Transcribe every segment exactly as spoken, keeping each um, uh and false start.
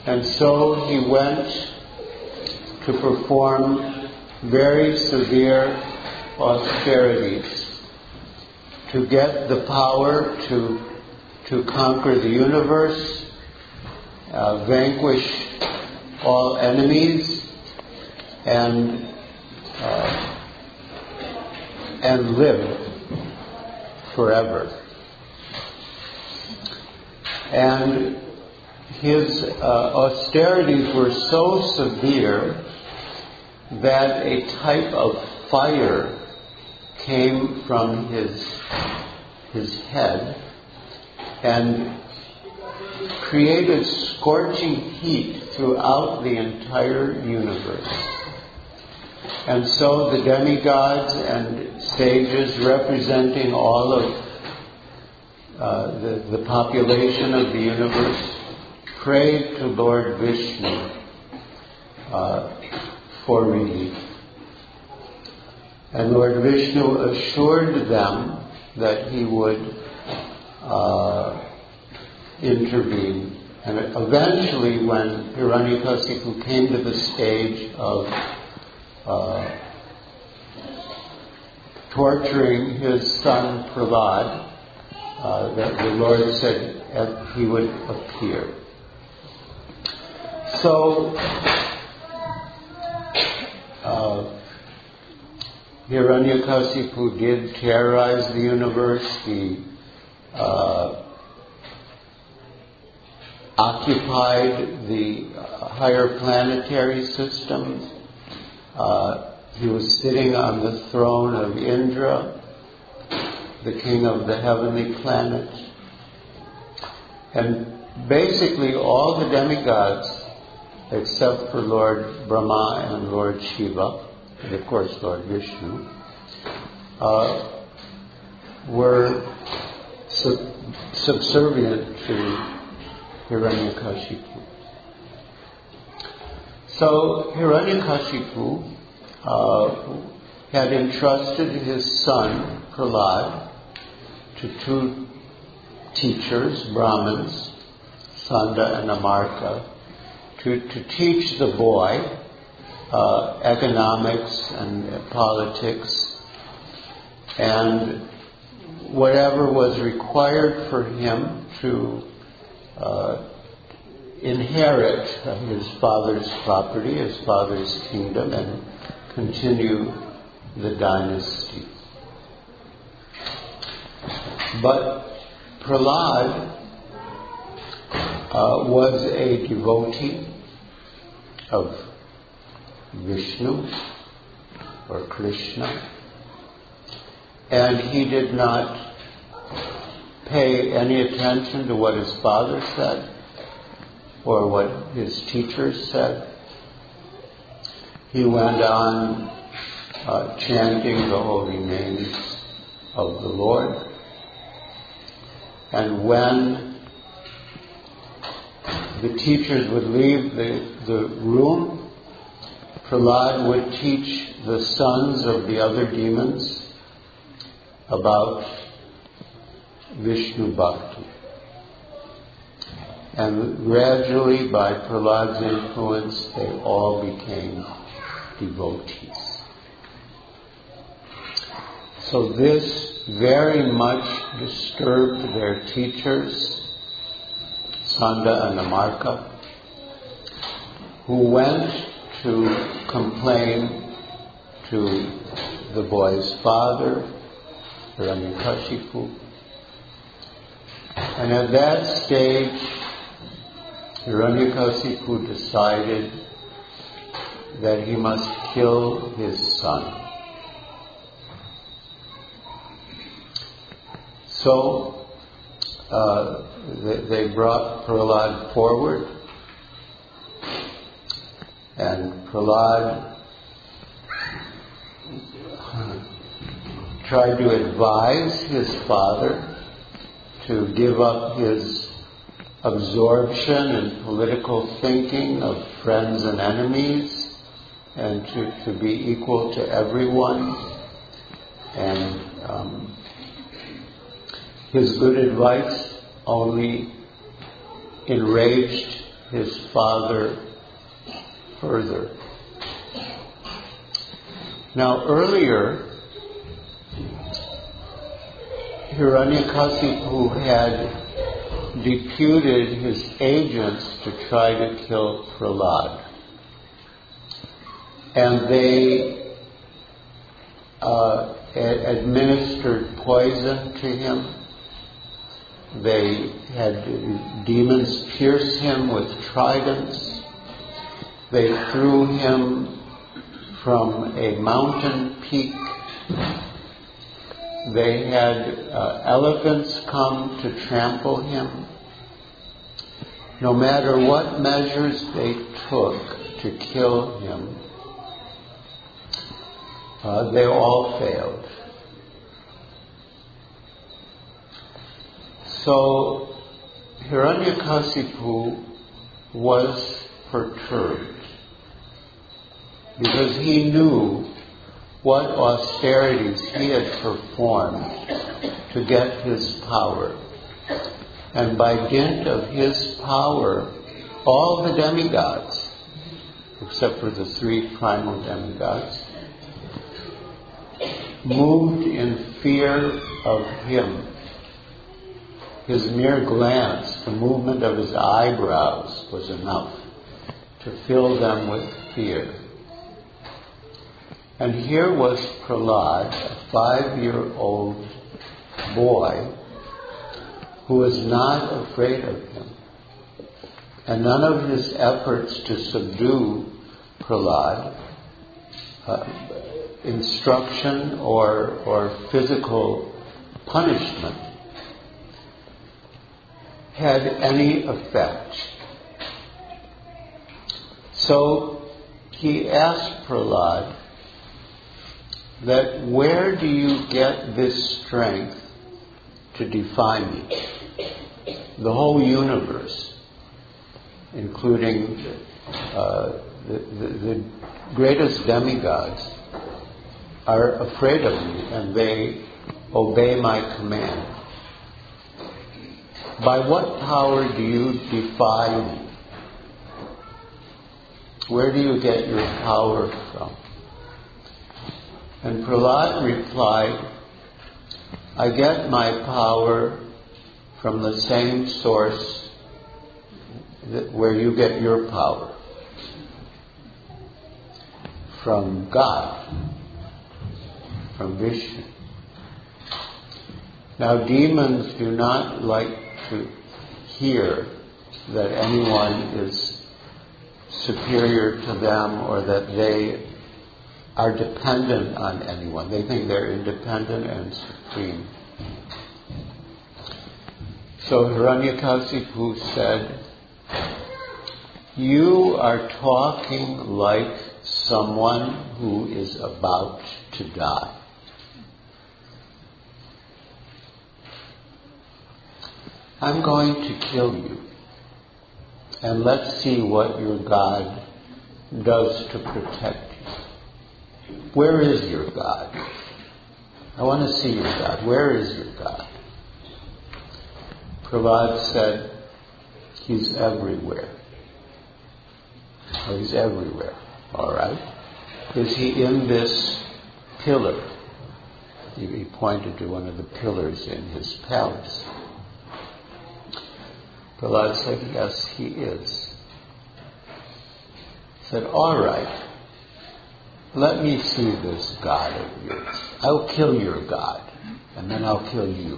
And so he went to perform very severe austerities to get the power to, to conquer the universe, uh, vanquish all enemies, and uh, and live forever. And his uh, austerities were so severe that a type of fire came from his his head and created scorching heat throughout the entire universe. And so the demigods and sages representing all of uh, the, the population of the universe prayed to Lord Vishnu uh, for relief. And Lord Vishnu assured them that he would uh, intervene. And eventually, when Hiranyakasipu came to the stage of uh, torturing his son Prahlad, uh, that the Lord said uh, he would appear. So, uh, Hiranyakasipu did terrorize the universe. He uh, occupied the higher planetary systems. Uh, he was sitting on the throne of Indra, the king of the heavenly planets. And basically all the demigods, except for Lord Brahma and Lord Shiva, and of course Lord Vishnu, uh, were sub- subservient to Hiranyakashipu. So Hiranyakashipu uh, had entrusted his son Prahlad to two teachers, Brahmins, Sanda and Amarka, to, to teach the boy uh, economics and politics and whatever was required for him to uh, inherit his father's property, his father's kingdom, and continue the dynasty. But Prahlad uh, was a devotee of Vishnu or Krishna, and he did not pay any attention to what his father said or what his teachers said. He went on uh, chanting the holy names of the Lord. And when the teachers would leave the, the room, Prahlad would teach the sons of the other demons about Vishnu Bhakti. And gradually, by Prahlad's influence, they all became devotees. So this very much disturbed their teachers, Sanda and Amarka, who went to complain to the boy's father, Hiranyakashipu. And at that stage, Hiranyakasipu decided that he must kill his son. So uh, they, they brought Prahlad forward, and Prahlad tried to advise his father to give up his absorption in political thinking of friends and enemies, and to, to be equal to everyone. And um, his good advice only enraged his father further. Now earlier, Hiranyakasipu had deputed his agents to try to kill Prahlad. And they uh, a- administered poison to him. They had demons pierce him with tridents. They threw him from a mountain peak. They had uh, elephants come to trample him. No matter what measures they took to kill him, uh, they all failed. So Hiranyakasipu was perturbed because he knew what austerities he had performed to get his power. And by dint of his power, all the demigods, except for the three primal demigods, moved in fear of him. His mere glance, the movement of his eyebrows was enough to fill them with fear. And here was Prahlad, a five-year-old boy, who was not afraid of him. And none of his efforts to subdue Prahlad, uh, instruction or, or physical punishment, had any effect. So he asked Prahlad that, where do you get this strength to defy me? The whole universe, including uh, the, the, the greatest demigods, are afraid of me and they obey my command. By what power do you defy me? Where do you get your power from? And Prahlad replied, I get my power from the same source that where you get your power. From God. From Vishnu. Now demons do not like to hear that anyone is superior to them or that they are dependent on anyone. They think they're independent and supreme. So Hiranyakasipu said, you are talking like someone who is about to die. I'm going to kill you. And let's see what your God does to protect you. Where is your God? I want to see your God. Where is your God? Prahlad said, he's everywhere. Oh, he's everywhere. All right. Is he in this pillar? He, he pointed to one of the pillars in his palace. Prahlad said, yes, he is. He said, all right, let me see this God of yours. I'll kill your God, and then I'll kill you.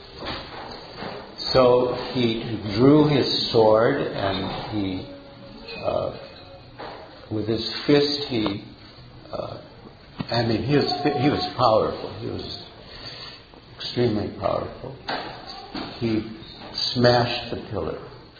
So he drew his sword, and he, uh, with his fist, he, uh, I mean, he was, he was powerful. He was extremely powerful. He smashed the pillar.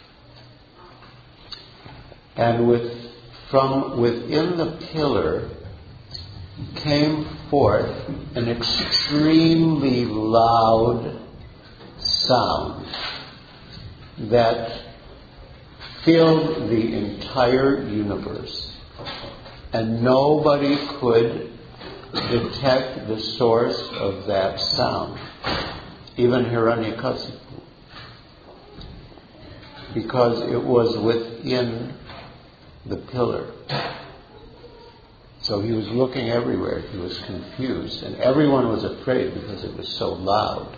And with from within the pillar came forth an extremely loud sound that filled the entire universe. And nobody could detect the source of that sound, even Hiranyakasipu. because it was within the pillar. So he was looking everywhere. He was confused. And everyone was afraid because it was so loud.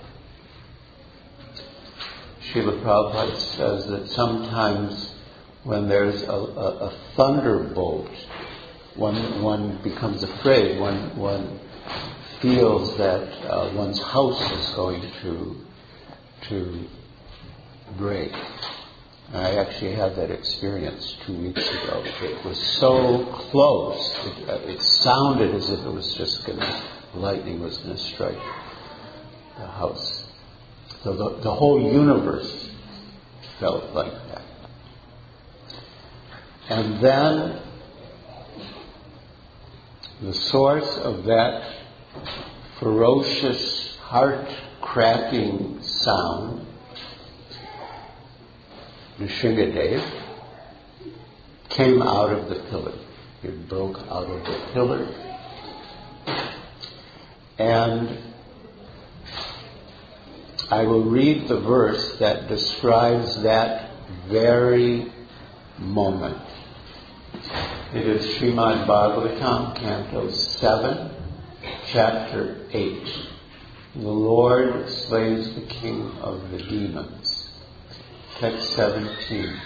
Srila Prabhupada says that sometimes when there's a, a, a thunderbolt, one, one becomes afraid. One, one feels that uh, one's house is going to, to break. I actually had that experience two weeks ago. It was so close. It, uh, it sounded as if it was just going to, lightning was going to strike the house. So the, the whole universe felt like that. And then the source of that ferocious, heart-cracking sound, Nrsingadev, came out of the pillar. It broke out of the pillar. And I will read the verse that describes that very moment. It is Srimad Bhagavatam, Canto seven, Chapter eight. The Lord slays the king of the demons. Text seventeen.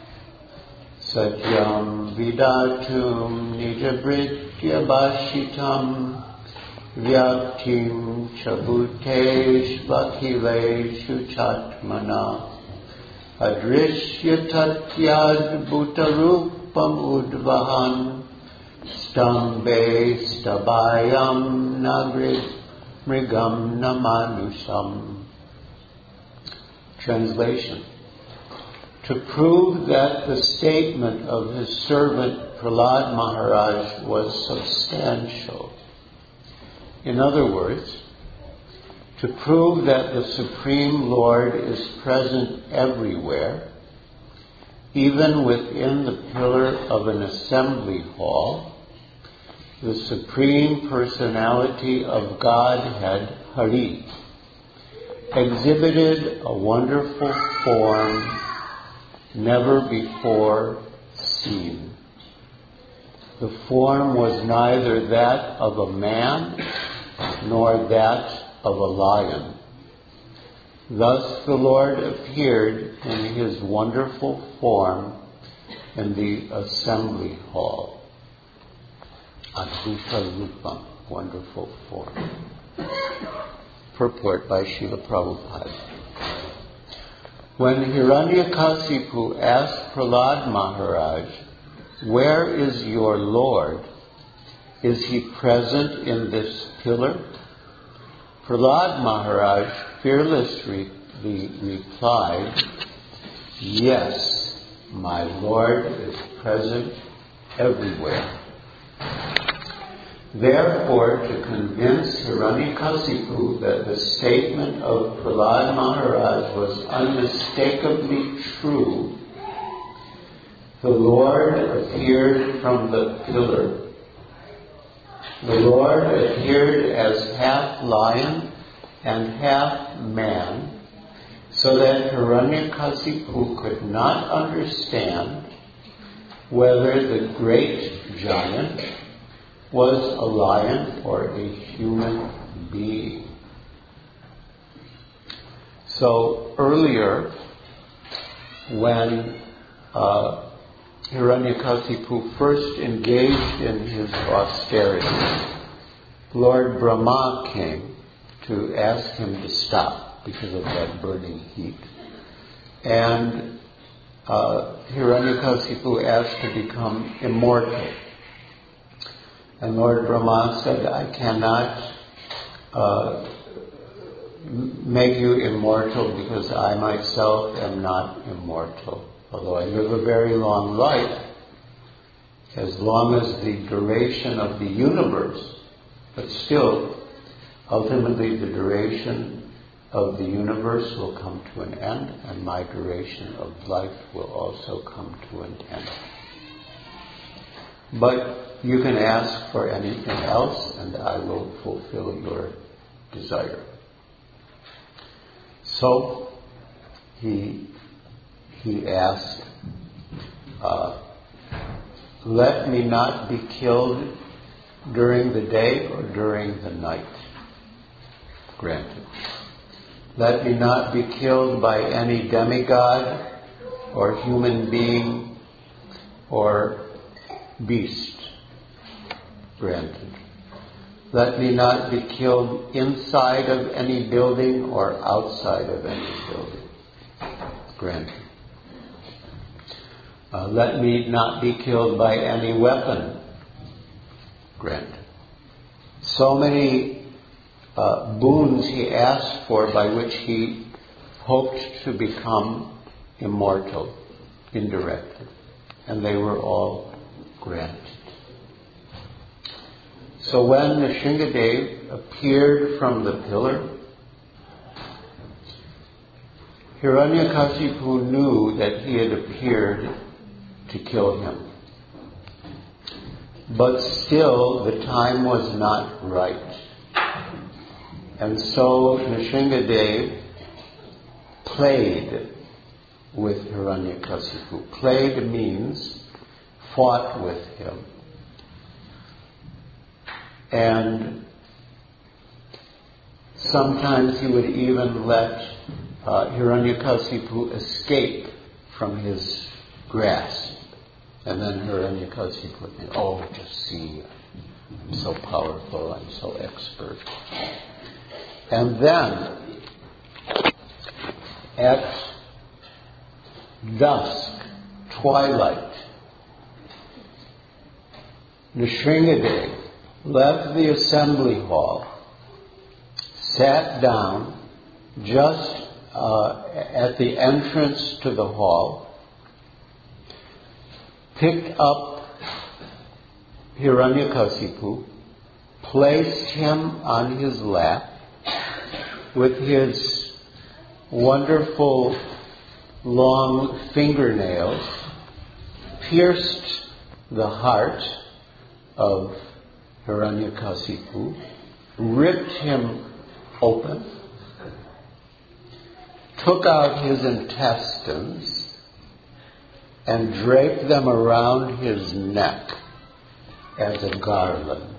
Satyam vidatum nijabritya bashitam vyaktim chabutesh vakileshu chatmana adrishya tatyad bhutarupam udvahan stambe stabayam nagrid mrigam namanusam. Translation. To prove that the statement of his servant Prahlad Maharaj was substantial. In other words, to prove that the Supreme Lord is present everywhere, even within the pillar of an assembly hall, the Supreme Personality of Godhead, Hari, exhibited a wonderful form never before seen. The form was neither that of a man nor that of a lion. Thus the Lord appeared in his wonderful form in the assembly hall. Adbhuta Rupam, wonderful form. Purport by Srila Prabhupada. When Hiranyakasipu asked Prahlad Maharaj, "Where is your Lord? Is he present in this pillar?" Prahlad Maharaj fearlessly replied, "Yes, my Lord is present everywhere." Therefore, to convince Hiranyakasipu that the statement of Prahlad Maharaj was unmistakably true, the Lord appeared from the pillar. The Lord appeared as half lion and half man, so that Hiranyakasipu could not understand whether the great giant was a lion or a human being. So earlier, when uh, Hiranyakasipu first engaged in his austerity, Lord Brahma came to ask him to stop because of that burning heat. And uh, Hiranyakasipu asked to become immortal. And Lord Brahma said, "I cannot uh, make you immortal because I myself am not immortal. Although I live a very long life, as long as the duration of the universe, but still, ultimately the duration of the universe will come to an end, and my duration of life will also come to an end. But you can ask for anything else, and I will fulfill your desire." So he he asked, uh, let me not be killed during the day or during the night. Granted. Let me not be killed by any demigod or human being or beast. Granted. Let me not be killed inside of any building or outside of any building. Granted. Uh, let me not be killed by any weapon. Granted. So many uh, boons he asked for by which he hoped to become immortal indirectly. And they were all granted. So when Nrsingadev appeared from the pillar, Hiranyakashipu knew that he had appeared to kill him. But still, the time was not right. And so Nrsingadev played with Hiranyakashipu. Played means fought with him. And sometimes he would even let uh, Hiranyakashipu escape from his grasp. And then Hiranyakashipu would think, oh, just see, I'm so powerful, I'm so expert. And then, at dusk, twilight, Nrsingadev left the assembly hall, sat down just uh, at the entrance to the hall, picked up Hiranyakashipu, placed him on his lap with his wonderful long fingernails, pierced the heart of Hiranyakashipu, ripped him open, took out his intestines, and draped them around his neck as a garland.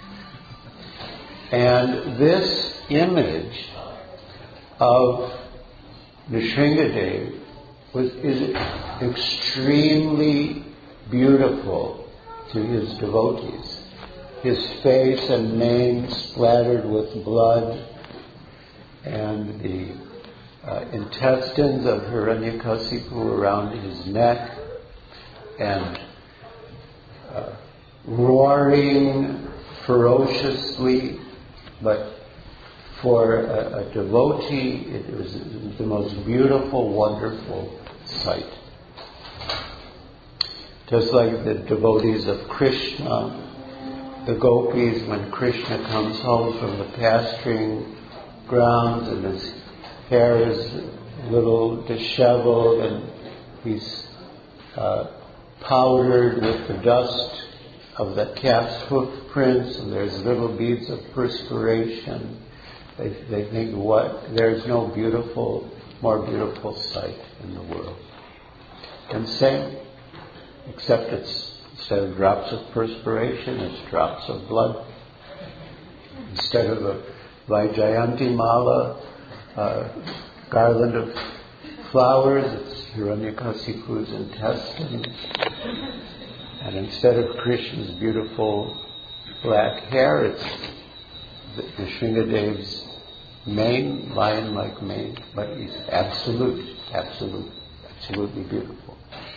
And this image of Nrsingadev was is extremely beautiful to his devotees. His face and mane splattered with blood, and the uh, intestines of Hiranyakashipu around his neck, and uh, roaring ferociously, but for a, a devotee, it was the most beautiful, wonderful sight. Just like the devotees of Krishna, the gopis, when Krishna comes home from the pasturing grounds and his hair is a little disheveled and he's uh, powdered with the dust of the calf's hoof prints and there's little beads of perspiration. They, they think, what? There's no beautiful, more beautiful sight in the world. And same, except it's instead of drops of perspiration, it's drops of blood. Instead of a Vaijayanti Mala, uh, garland of flowers, it's Hiranyakashipu's intestines. And instead of Krishna's beautiful black hair, it's Nrsingadev's mane, lion-like mane, but he's absolute, absolute, absolutely beautiful.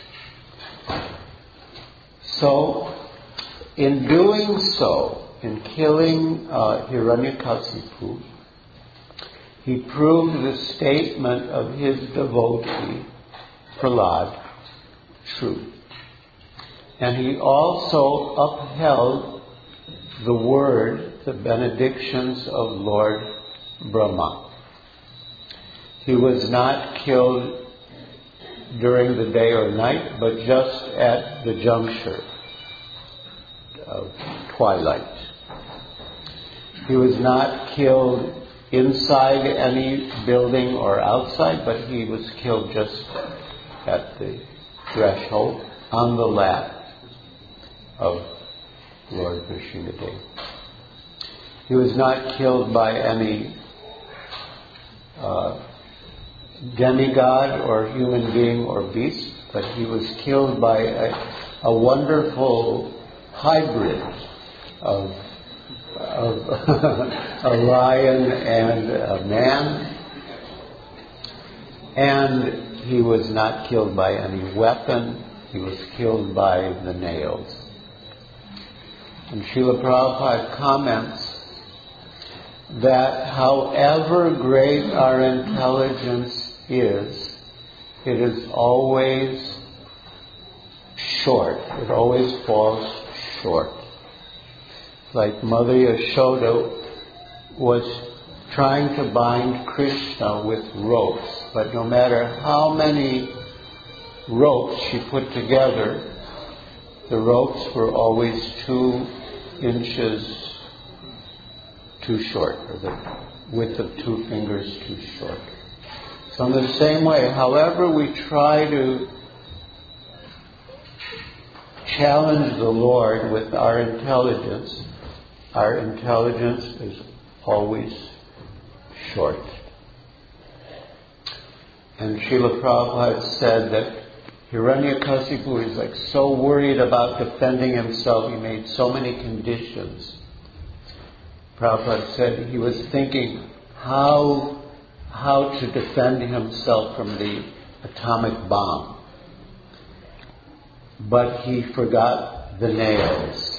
So, in doing so, in killing uh, Hiranyakashipu, he proved the statement of his devotee, Prahlad, true. And he also upheld the word, the benedictions of Lord Brahma. He was not killed during the day or night, but just at the juncture of twilight. He was not killed inside any building or outside, but he was killed just at the threshold on the lap of Lord Nrsimhadev. He was not killed by any uh, demigod or human being or beast, but he was killed by a, a wonderful hybrid of, of a lion and a man. And he was not killed by any weapon. He was killed by the nails. And Srila Prabhupada comments that however great our intelligence is, it is always short. It always falls short. Like Mother Yashoda was trying to bind Krishna with ropes, but no matter how many ropes she put together, the ropes were always two inches too short, or the width of two fingers too short. So in the same way, however we try to challenge the Lord with our intelligence, our intelligence is always short. And Srila Prabhupada said that Hiranyakasipu is like so worried about defending himself, he made so many conditions. Prabhupada said he was thinking how, how to defend himself from the atomic bomb. But he forgot the nails.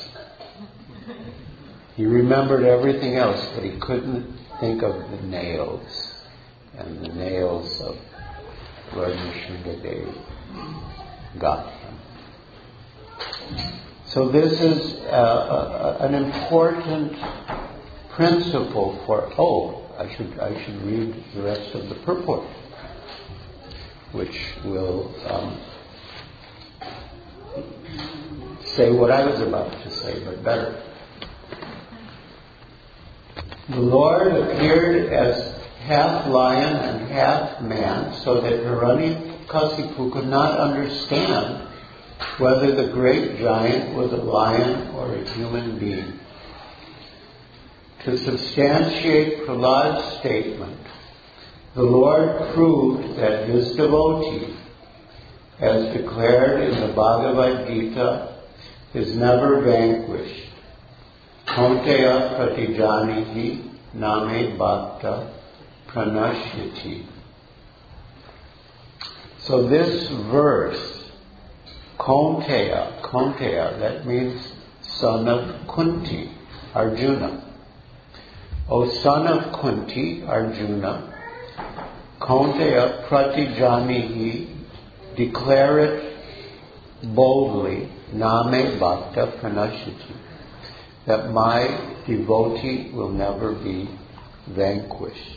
He remembered everything else, but he couldn't think of the nails. And the nails of Lord Nrsimhadev got him. So this is uh, a, an important principle for, oh, I should I should read the rest of the purport, which will um, say what I was about to say, but better. The Lord appeared as half lion and half man, so that Hiranyakasipu could not understand whether the great giant was a lion or a human being. To substantiate Prahlad's statement, the Lord proved that his devotee, as declared in the Bhagavad Gita, is never vanquished. Kaunteya pratijanihi name bhakta pranashyati. So this verse, Kaunteya, Kaunteya, that means son of Kunti, Arjuna. O son of Kunti, Arjuna, Kaunteya pratijanihi, declare it boldly, name bhakta pranashyati, that my devotee will never be vanquished.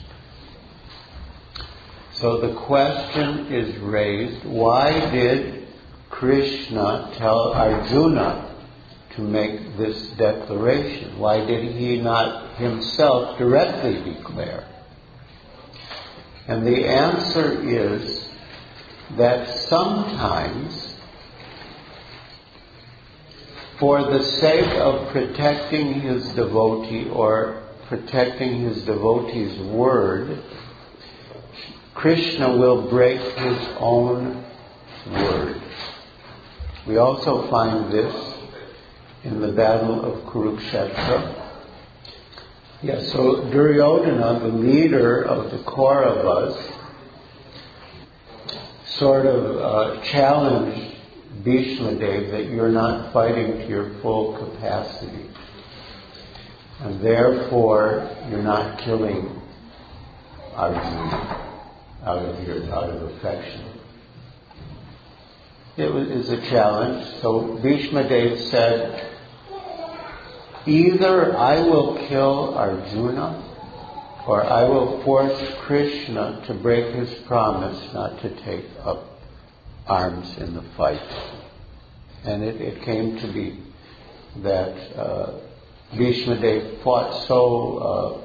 So the question is raised, why did Krishna tell Arjuna to make this declaration? Why did he not himself directly declare? And the answer is that sometimes, for the sake of protecting his devotee or protecting his devotee's word, Krishna will break his own word. We also find this in the battle of Kurukshetra. Yes, so Duryodhana, the leader of the Kauravas, sort of uh, challenged Bhishmadev that you're not fighting to your full capacity. And therefore, you're not killing Arjuna out of your out of affection. It was, is a challenge. So Bhishmadev said, either I will kill Arjuna, or I will force Krishna to break his promise not to take up arms in the fight. And it, it came to be that uh, Bhishmadev fought so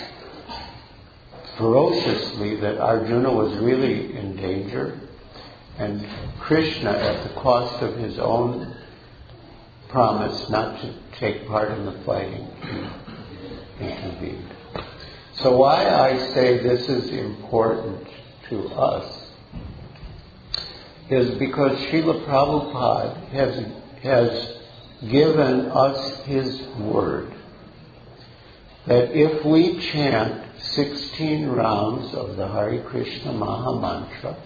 uh, ferociously that Arjuna was really in danger. And Krishna, at the cost of his own promise not to take part in the fighting, intervened. So why I say this is important to us is because Srila Prabhupada has, has given us his word that if we chant sixteen rounds of the Hare Krishna Maha Mantra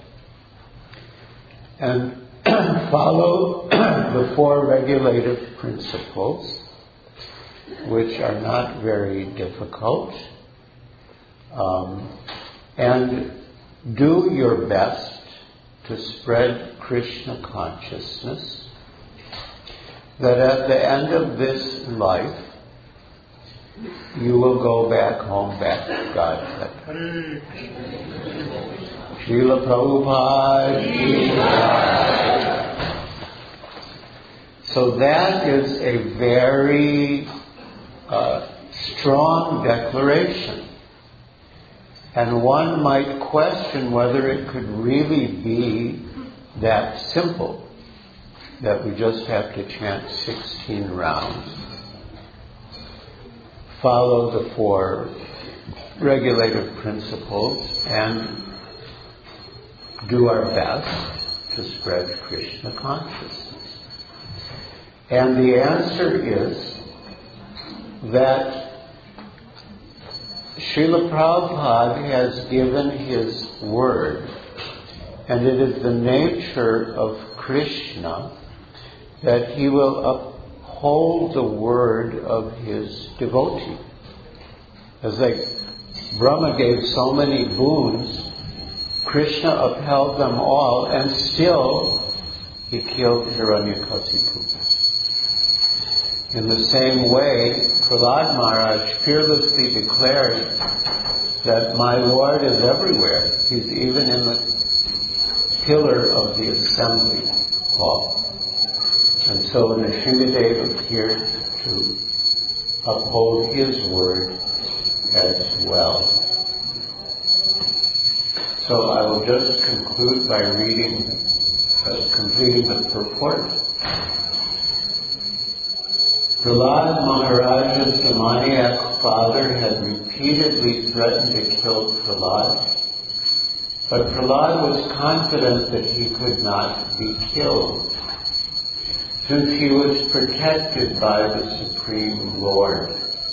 and follow the four regulative principles, which are not very difficult, um, and do your best to spread Krishna consciousness, that at the end of this life, you will go back home, back to Godhead. Srila Prabhupada ki jai. So that is a very uh, strong declaration. And one might question whether it could really be that simple, that we just have to chant sixteen rounds, follow the four regulative principles, and do our best to spread Krishna consciousness. And the answer is that Srila Prabhupada has given his word, and it is the nature of Krishna that he will uphold the word of his devotee. As like Brahma gave so many boons, Krishna upheld them all, and still he killed Hiranyakasipu. In the same way, Prahlad Maharaj fearlessly declared that my Lord is everywhere. He's even in the pillar of the assembly hall. And so Nrsimhadev appeared to uphold his word as well. So I will just conclude by reading, uh, completing the purport. Prahlad Maharaj's demoniac father had repeatedly threatened to kill Prahlad, but Prahlad was confident that he could not be killed, since he was protected by the Supreme Lord.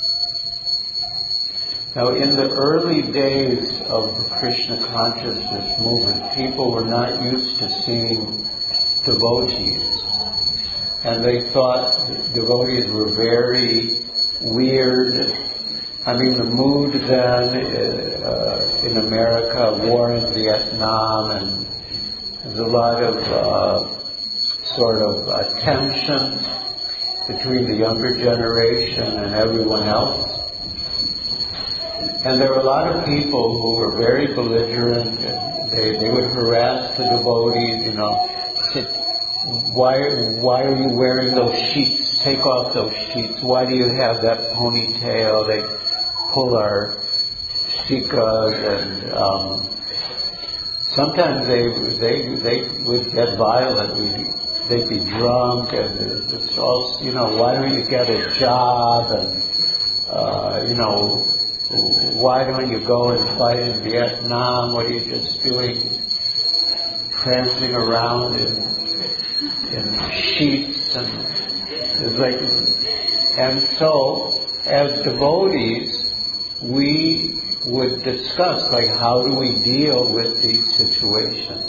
Now, in the early days of the Krishna consciousness movement, people were not used to seeing devotees. And they thought devotees were very weird. I mean, the mood then uh, in America, war in Vietnam, and there's a lot of uh, sort of uh, tension between the younger generation and everyone else. And there were a lot of people who were very belligerent. And they, they would harass the devotees, you know, sit. Why, why are you wearing those sheets? Take off those sheets. Why do you have that ponytail? They pull our sikas, and um, sometimes they they they would get violent. We'd, they'd be drunk, and it's all, you know, why don't you get a job? And uh, you know, why don't you go and fight in Vietnam? What are you just doing, prancing around in in sheets? And it's like, and so as devotees, we would discuss, like, how do we deal with these situations?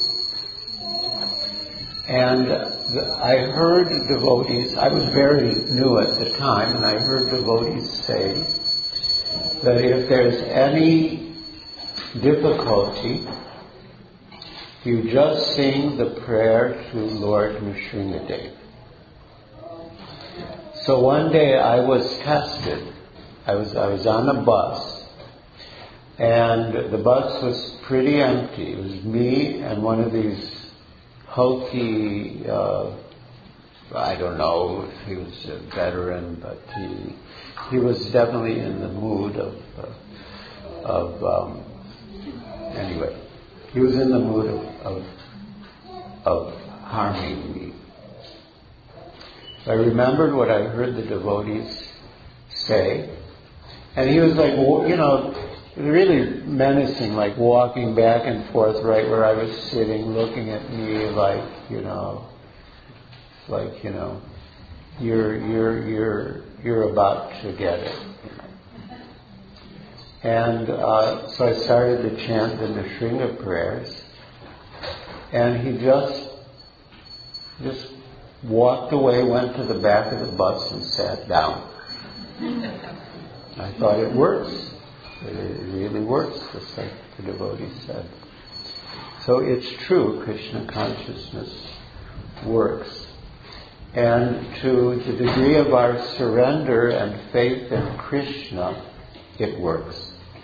And the, I heard devotees, I was very new at the time, and I heard devotees say that if there's any difficulty, you just sing the prayer to Lord Nrsimhadev. So one day I was tested. I was I was on a bus, and the bus was pretty empty. It was me and one of these hulky, uh, I don't know if he was a veteran, but he he was definitely in the mood of uh, of um, anyway. He was in the mood of, of of harming me. I remembered what I heard the devotees say, and he was like, you know, really menacing, like walking back and forth right where I was sitting, looking at me like, you know, like, you know, you're you're you're you're about to get it. And uh, so I started to chant the Nrsimha prayers, and he just just walked away, went to the back of the bus and sat down. I thought it works. It really works, just like the devotee said. So it's true, Krishna consciousness works. And to the degree of our surrender and faith in Krishna, it works.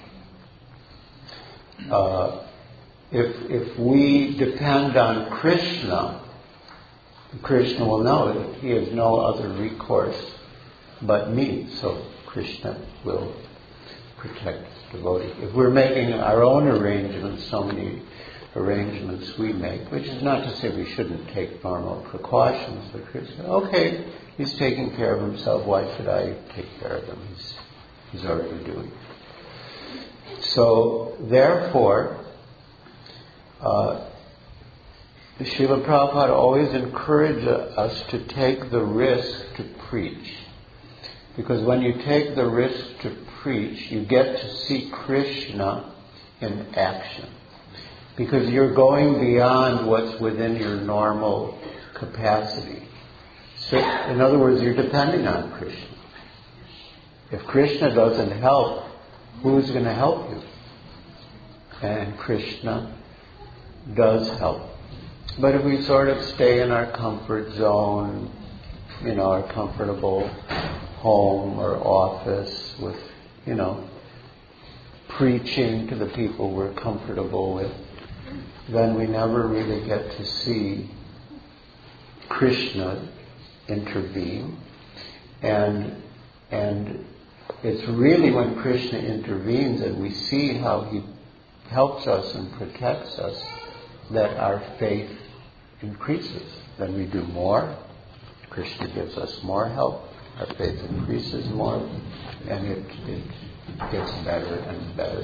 Uh, if if we depend on Krishna, Krishna will know that he has no other recourse but me. So Krishna will protect the devotee. If we're making our own arrangements, so many arrangements we make, which is not to say we shouldn't take normal precautions, but Krishna, okay, he's taking care of himself, why should I take care of him? He's, he's already doing it. So, therefore, uh, Srila Prabhupada always encouraged us to take the risk to preach. Because when you take the risk to preach, you get to see Krishna in action. Because you're going beyond what's within your normal capacity. So, in other words, you're depending on Krishna. If Krishna doesn't help, who's going to help you? And Krishna does help. But if we sort of stay in our comfort zone, you know, our comfortable home or office with, you know, preaching to the people we're comfortable with, then we never really get to see Krishna intervene. And and it's really when Krishna intervenes and we see how he helps us and protects us that our faith increases. Then we do more. Krishna gives us more help. Our faith increases more, and it, it gets better and better.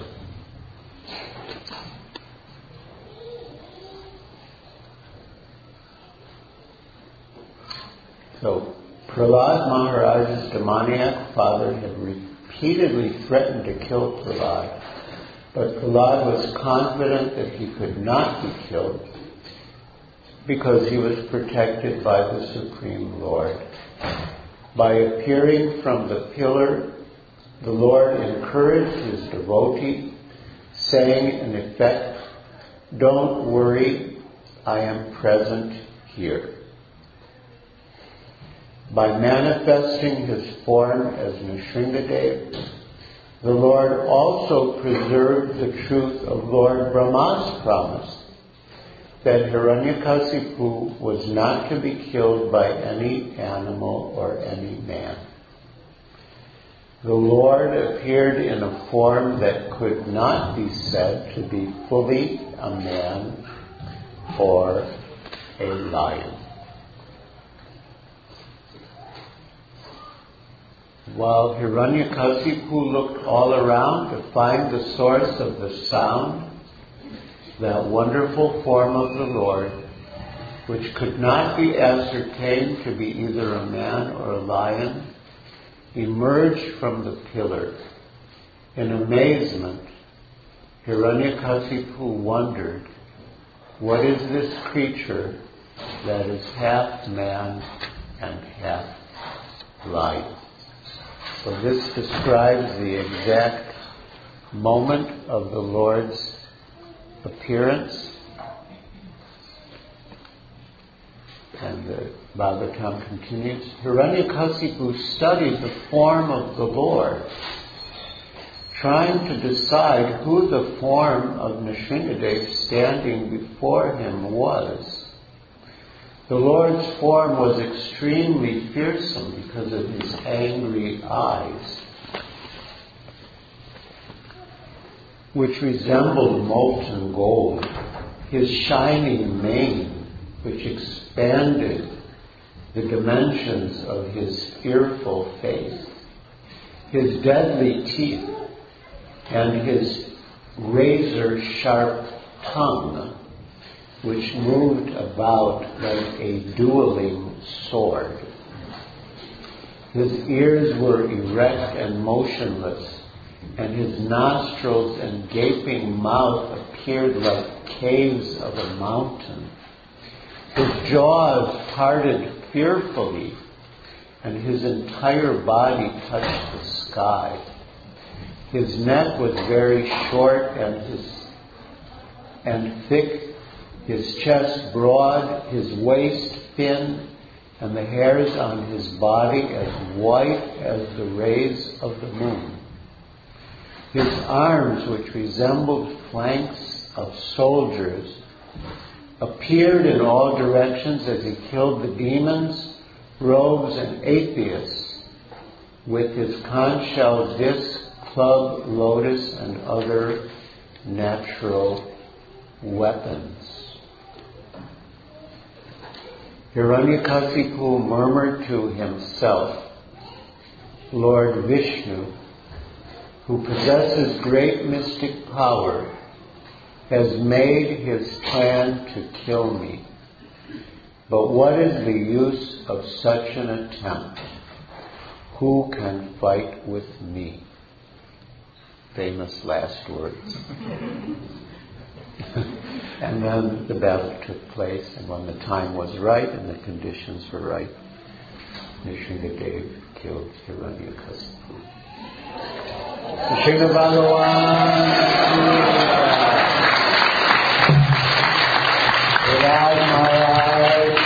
So, Prahlad Maharaj's demoniac father had repeatedly threatened to kill Prahlad, but Prahlad was confident that he could not be killed because he was protected by the Supreme Lord. By appearing from the pillar, the Lord encouraged his devotee, saying in effect, "Don't worry, I am present here." By manifesting his form as Nrsimhadev, the Lord also preserved the truth of Lord Brahma's promise that Hiranyakasipu was not to be killed by any animal or any man. The Lord appeared in a form that could not be said to be fully a man or a lion. While Hiranyakasipu looked all around to find the source of the sound, that wonderful form of the Lord, which could not be ascertained to be either a man or a lion, emerged from the pillar. In amazement, Hiranyakasipu wondered, what is this creature that is half man and half lion? So this describes the exact moment of the Lord's appearance. And the Bhagavatam continues, Hiranyakasipu studied the form of the Lord, trying to decide who the form of Nrsimhadev standing before him was. The Lord's form was extremely fearsome because of his angry eyes, which resembled molten gold, his shining mane, which expanded the dimensions of his fearful face, his deadly teeth, and his razor-sharp tongue, which moved about like a dueling sword. His ears were erect and motionless, and his nostrils and gaping mouth appeared like caves of a mountain. His jaws parted fearfully, and his entire body touched the sky. His neck was very short and his and thick, his chest broad, his waist thin, and the hairs on his body as white as the rays of the moon. His arms, which resembled flanks of soldiers, appeared in all directions as he killed the demons, rogues, and atheists with his conch shell disc, club, lotus, and other natural weapons. Hiranyakasipu murmured to himself, Lord Vishnu, who possesses great mystic power, has made his plan to kill me. But what is the use of such an attempt? Who can fight with me? Famous last words. And then the battle took place, and when the time was right and the conditions were right, Nrsimhadev killed Hiranyakasipu. Srila Bhagavan Raj Maharaj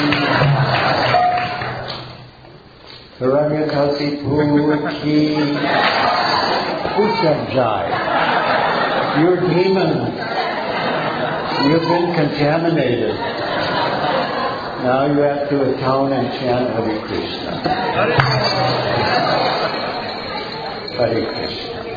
Hiranyakasipu ki who said Jai? You're demons. You've been contaminated. Now you have to atone and chant Hare Krishna. Hare Krishna.